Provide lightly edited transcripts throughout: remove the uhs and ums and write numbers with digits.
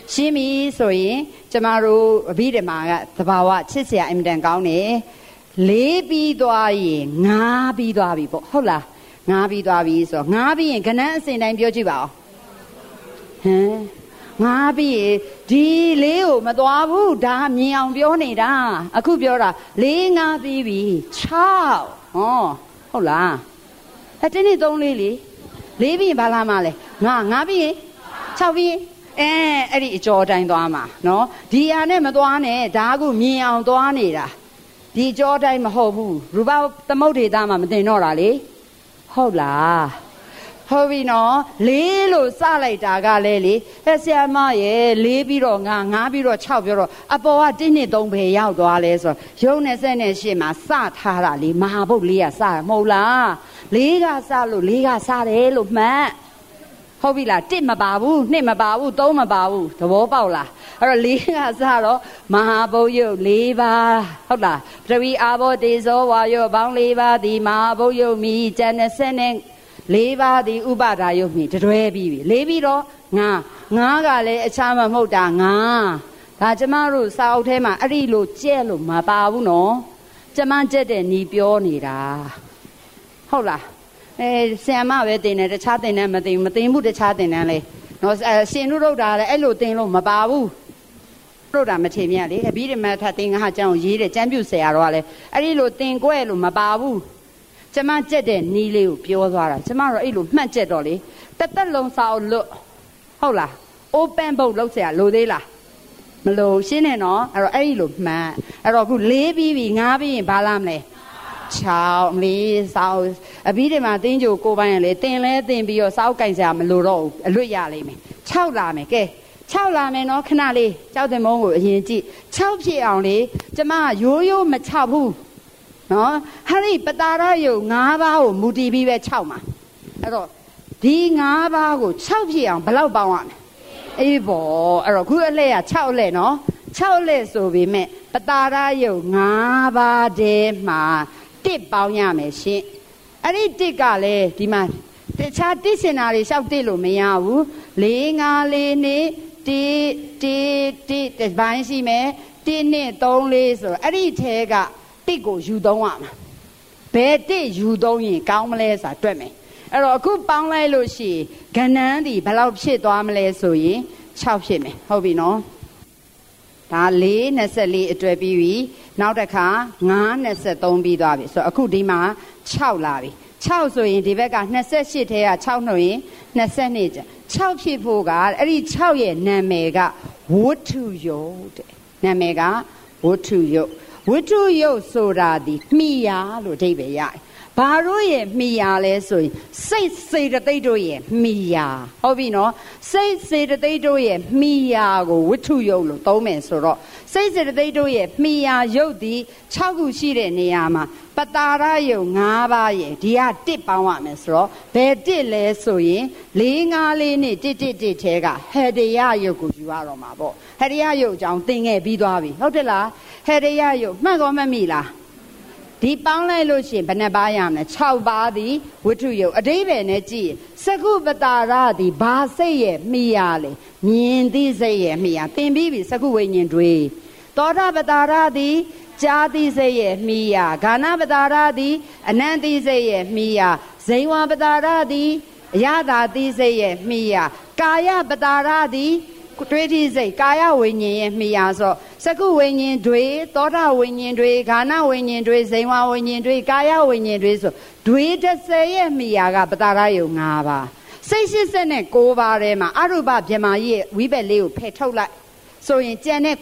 ရှင်းပြီဆိုရင်ကျမတို့အဘိဓမ္မာကသဘာဝချစ်စရာအင်မတန်ကောင်းတယ်လေးပြီးသွားရင်ငါးပြီးသွားပြီပေါ့ဟုတ်လားငါးပြီးသွားပြီဆိုတော့ငါးပြီးရင်ကဏ္ဍအစဉ်တိုင်းပြောကြည့်ပါဦးဟမ်ငါးပြီးရင်ဒီလေးကိုမသွားဘူးဒါမြင်အောင်ပြောနေတာအခုပြောတာလေးငါးပြီးပြီ6ဟောဟုတ်လားအဲ့ဒီနေ့3လေးလေလေးပြီးရင်ဘာလာမလဲငါးပြီးရင်6ပြီးရင်အဲ့ဒီအကျော်တိုင်းသွားမှာနော်ဒီဟာနဲ့မသွားနဲ့ဒါကမြင်အောင်သွားနေတာဒီကြောတိုင်းမဟုတ်ဘူးရူပသမုဒ္ဒေသားမှာမတင်တော့တာလေဟုတ်လားဟုတ်ပြီနော်လေးလို့စလိုက်တာကလည်းလေဆရာမရဲ့လေးပြီးတော့ငါးပြီးတော့6ပြောတော့အပေါ်က1 2 3ပဲရောက်သွားလဲဆိုတော့ရုပ်28မှာစထားတာလေမဟာဘုတ်လေးကစရမဟုတ်လားလေးကစလို့လေးကစတယ်လို့မှတ်ဟုတ်ပြီလား1မပါဘူး2မပါဘူး3မပါဘူးသဘောပေါက်လားအဲ့တော့လေးကစတော့မဟာဘုတ်ရုပ်4ပါးဟုတ်လားပထဝီအာဘောတေဇောဝါယောပေါင်း4ပါးဒီမဟာဘုတ်ရုပ်မိကျန်24ပါးဒီဥပါဒါယုတ်မိတွဲပြီးပြီလေးပြီးတော့ငါကလည်းအခြားမဟုတ်တာငါဒါကျမတို့စာအုပ်ထဲမှာအဲ့ဒီလိုကြက်လို့မပါဘူးနော်ကျမကြက်တဲ့ညီပြောနေတာဟုတ်လားဆရာမပဲတင်တယ်တခြားတင်တယ်မတင်ဘူးတခြားတင်တယ်လေနော်ရှင်တို့ထုတ်တာလည်းအဲ့လိုတင်လို့မပါဘူးတို့တာမထင်မြတ်လေအဘိဓမ္မာထတင်ငါကျမ်းကိုရေးတယ်ကျမ်းပြုဆရာတော်ကလည်းအဲ့ဒီလိုတင်ကွဲလို့မပါဘူးကျမကြက်တဲ့နီးလေးကိုပြောသွားတာကျမတို့အဲ့လိုမှတ်ကြက်တော့လေတက်လုံးစာအုပ်လွတ်ဟုတ်လား open book လောက်ဆရာလိုသေးလားမလိုရှင်းနေနော်အဲ့တော့အဲ့ဒီလိုမှတ်အဲ့တော့အခု4ပြီးပြီ5ပြီးရင်ဘာလာမလဲ6လေးစာအုပ်အဘိဓမ္မာသင်္ကြိုကိုပိုင်းရလေတင်လဲတင်ပြီးတော့စာအုပ်ကင်ဆရာမလိုတော့ဘူးအလွတ်ရလိမ့်မယ်6လာမယ်ကဲ6လာမယ်နော်ခဏလေးကြောက်တဲ့မုံကိုအရင်ကြည့်6ဖြစ်အောင်လေကျမရိုးမ6ဘူးနော်ဟာဒီပတာရယုတ်5ပါးကိုမူတည်ပြီးပဲ6မှာအဲ့တော့ဒီ5ပါးကို6ဖြစ်အောင်ဘယ်လောက်ပေါင်းရမလဲအေးပေါ့အဲ့တော့ခုအလှည့်က6လှည့်နော်6လှည့်ဆိုပေမဲ့ပတာရယုတ်5ပါးတည်းမှာ1ပေါင်းရမယ်ရှင်အဲ့ဒီ1ကလည်းဒီမှာတခြား1စင်တာတွေလျှောက်1လို့မရဘူး4 5 4နဲ့1ဘိုင်းရှိမယ်1နဲ့3 4ဆိုအဲ့ဒီထဲက1ကိုယူသုံးရမှာဘယ်1ယူသုံးရင်ကောင်းမလဲဆိုတာတွက်မယ်အဲ့တော့အခုပေါင်းလိုက်လို့ရှိရင်ကဏ္ဍန်းဒီဘယ်လောက်ဖြစ်သွားမလဲဆိုရင်6ဖြစ်မယ်ဟုတ်ပြီနော်ဒါ4 24အတွဲပြီးပြီနောက်တစ်ခါ5 23ပြီးသွားပြီဆိုတော့အခုဒီမှာ6လာပြီ6ဆိုရင်ဒီဘက်က28ထဲက6နှုတ်ရင်22ကျ6ဖြစ်ဖို့ကအဲ့ဒီ6ရဲ့နာမည်ကဝတ္ထုယုတ်တဲ့နာမည်ကဝတ္ထုယုတ်ဝတ္ထုယုတ်ဆိုတာဒီမှီယာလို့အဓိပ္ပာယ်ရတယ်ဘာတို့ရဲ့မှီယာလဲဆိုရင်စိတ်စေတသိက်တို့ရဲ့မှီယာဟုတ်ပြီနော်စိတ်စေတသိက်တို့ရဲ့မှီယာကိုဝတ္ထုယုတ်လို့သုံးမယ်ဆိုတော့စိတ်စေတသိက်တို့ရဲ့မှီယာယုတ်ဒီ6ခုရှိတဲ့နေရာမှာပတာရယုတ်5ပါးရဲ့ဒီက1ပေါင်းရမယ်ဆိုတော့ဘယ်1လဲဆိုရင်4 5 4နဲ့1ထဲကဟေတယယုတ်ကိုယူရတော့မှာပေါ့ဟေတယယုတ်အကြောင်းသင်ခဲ့ပြီးသွားပြီဟုတ်တယ်လားဟေတယယုတ်မှတ်ကောမမိလားဒီပေါင်းလိုက်လို့ရှိရင်ဘယ်နှပါးရမလဲ6ပါးသည်ဝတ္ထုယုတ်အဓိပ္ပာယ်နဲ့ကြည့်စကုပတာရသည်ဘာစိတ်ရဲ့မိရလဲမြင်သိစိတ်ရဲ့မိရသင်ပြီးပြီစကုဝိညာဉ်တွေသောတာပတာရသည်ကြာသိစိတ်ရဲ့မိရဂာနပတာရသည်အနန္တိစိတ်ရဲ့မိရဇိဝပတာရသည်အယတာသိစိတ်ရဲ့မိရကာယပတာရသည်တွေးထိစိတ်ကာယဝိညာဉ်ရဲ့မိယာဆိုစကုဝိညာဉ်တွေသောတာဝိညာဉ်တွေဂာနဝိညာဉ်တွေဇိဝဝိညာဉ်တွေကာယဝိညာဉ်တွေဆိုတွေ30ရဲ့မိယာကပတာရယုံ5ပါးစိတ်89ပါးထဲမှာအရုပဗြဟ္မာကြီးရဲ့ဝိဘက်လေးကိုဖယ်ထုတ်လိုက်ဆိုရင်ကျန်တဲ့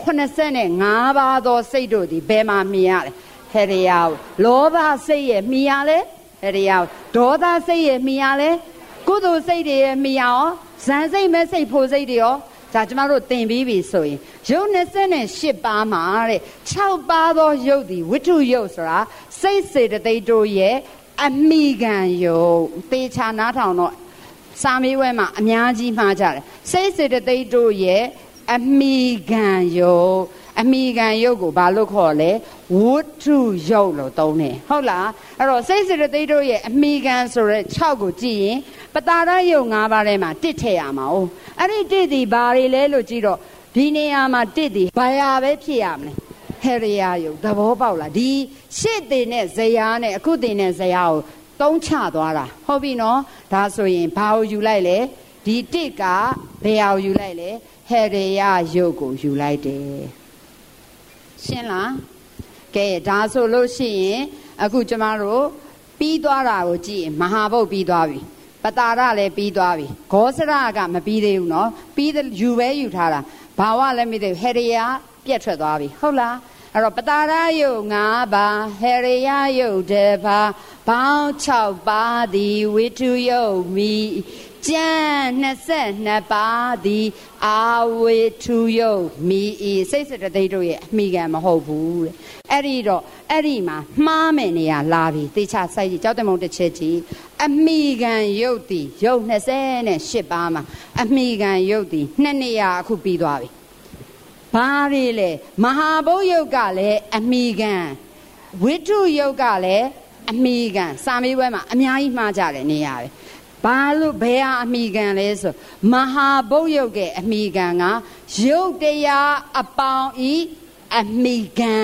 85ပါးသောစိတ်တို့ဒီဘယ်မှာမြင်ရလဲဟေရိယလောဘစိတ်ရဲ့မြင်ရလဲဟေရိယဒေါသစိတ်ရဲ့မြင်ရလဲကုသိုလ်စိတ်တွေရဲ့မြင်ရရောဇန်စိတ်မဲ့စိတ်ဖို့စိတ်တွေရောဒါကျမတို့သင်ပြီးပြီဆိုရင်ရုပ်28ပါးမှာတဲ့6ပါးသောရုပ်ဒီဝတ္ထုရုပ်ဆိုတာစိတ်စေတသိက်တို့ရဲ့အမိခံရုပ်သေချာနားထောင်တော့စာမေးပွဲမှာအများကြီးမှားကြတယ်စိတ်စေတသိက်တို့ရဲ့အမိခံရုပ်အမိခံရုပ်ကိုဘာလို့ခေါ်လဲဝတ္ထုရုပ်လို့သုံးတယ်ဟုတ်လားအဲ့တော့စိတ်စေတသိက်တို့ရဲ့အမိခံဆိုတဲ့6ကိုကြည့်ရင်ပတာရယုတ်5ပါးထဲမှာ1ထည့်ရမှာ哦အဲ့ဒီ1ဒီဘာတွေလဲလို့ကြည့်တော့ဒီနေရာမှာတစ်ဒီဘာယာပဲဖြစ်ရမလဲဟေရိယာယုတ်သဘောပေါက်လားဒီရှေ့တင်တဲ့ဇယားနဲ့အခုတင်တဲ့ဇယားကိုသုံးချသွားတာဟုတ်ပြီနော်ဒါဆိုရင်ဘာကိုယူလိုက်လဲဒီတစ်ကဘယ်အောင်ယူလိုက်လဲဟေရိယာယုတ်ကိုယူလိုက်တယ်ရှင်းလားကဲဒါဆိုလို့ရှိရင်အခုကျမတို့ပြီးသွားတာကိုကြည့်ရင်မဟာဘုတ်ပြီးသွားပြီပတာရလည်းပြီးသွားပြီဂောစရကမပြီးသေးဘူးနော်ပြီးယူပဲယူထားတာဘာဝလည်းမသိဘူးဟေရိယာပြတ်ထွက်သွားပြီဟုတ်လားအဲ့တော့ပတာရယုတ်5ပါးဟေရိယာယုတ်1ပါးပေါင်း6ပါးသည်ဝိတုယုတ်မိကျန်22ပါးသည်အာဝိတုယုတ်မိစိတ်စတသိက်တို့ရဲ့အမိခံမဟုတ်ဘူးတဲ့အဲ့ဒီတော့အဲ့ဒီမှာမှားမယ်နေရလာပြီတေချာစိုက်ကြည့်ကြောက်တဲ့မုံတစ်ချက်ကြည့်အမိခံယုတ်သည်ယုတ်28ပါးမှာအမိခံယုတ်သည်2နေရအခုပြီးသွားပြီဘာတွေလဲမဟာဘုတ်ယုတ်ကလည်းအမိခံဝိတုယုတ်ကလည်းအမိခံစာမေးပွဲမှာအများကြီးမှားကြတယ်နေရပဲဘာလို့ဘယ်ဟာအမိခံလဲဆိုမဟာဘုတ်ယုတ်ရဲ့အမိခံကယုတ်တရားအပေါင်းဤအမိခံ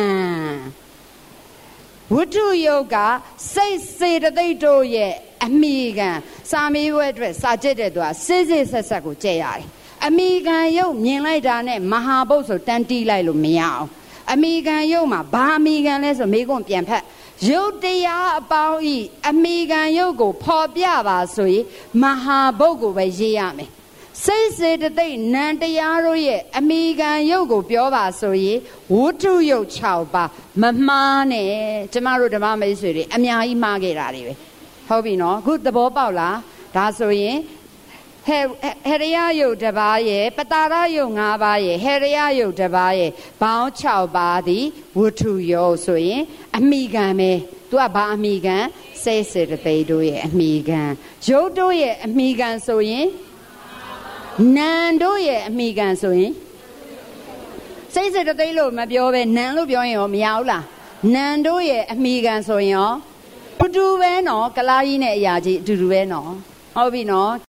ဝိတုယုတ်ကစိတ်စေတသိက်တို့ရဲ့အမိခံစာမေးပွဲအတွက်စာကြည့်တဲ့သူကစစ်စစ်ဆက်ဆက်ကိုကြည့်ရတယ်အမိခံယုတ်မြင်လိုက်တာနဲ့မဟာဘုတ်ဆိုတန်းတီးလိုက်လို့မရအောင်အမိခံယုတ်မှာဘာအမိခံလဲဆိုမေးခွန်းပြန်ဖက်ယုတ်တရားအပေါင်းဤအမိခံယုတ်ကိုဖော်ပြပါဆိုရင်မဟာဘုတ်ကိုပဲရေးရမယ်စိတ်စေတသိက်နံတရားတို့ရဲ့အမိခံယုတ်ကိုပြောပါဆိုရင်ဝတ္ထုယုတ်6ပါးမမှားနဲ့ကျမတို့ဓမ္မမိတ်ဆွေတွေအများကြီးမှားခဲ့တာတွေပဲဟုတ်ပြီနော်အခုသဘောပေါက်လားဒါဆိုရင်ဟေရိယယုတ်1ပါးရဲ့ပတာရယုတ်5ပါးရဲ့ဟေရိယယုတ်1ပါးရဲ့ပေါင်း6ပါးသည်ဝတ္ထုယုတ်ဆိုရင်အမိခံပဲသူကဘာအမိခံစိတ်စေတသိက်တို့ရဲ့အမိခံယုတ်တို့ရဲ့အမိခံဆိုရင်နံတို့ရဲ့အမိခံဆိုရင်စိတ်စေတသိက်လို့မပြောပဲနံလို့ပြောရင်ရောမရဘူးလားနံတို့ရဲ့အမိခံဆိုရင်ရောအတူတူပဲနော်ကလားကြီးနဲ့အရာကြီးအတူတူပဲနော်ဟုတ်ပြီနော်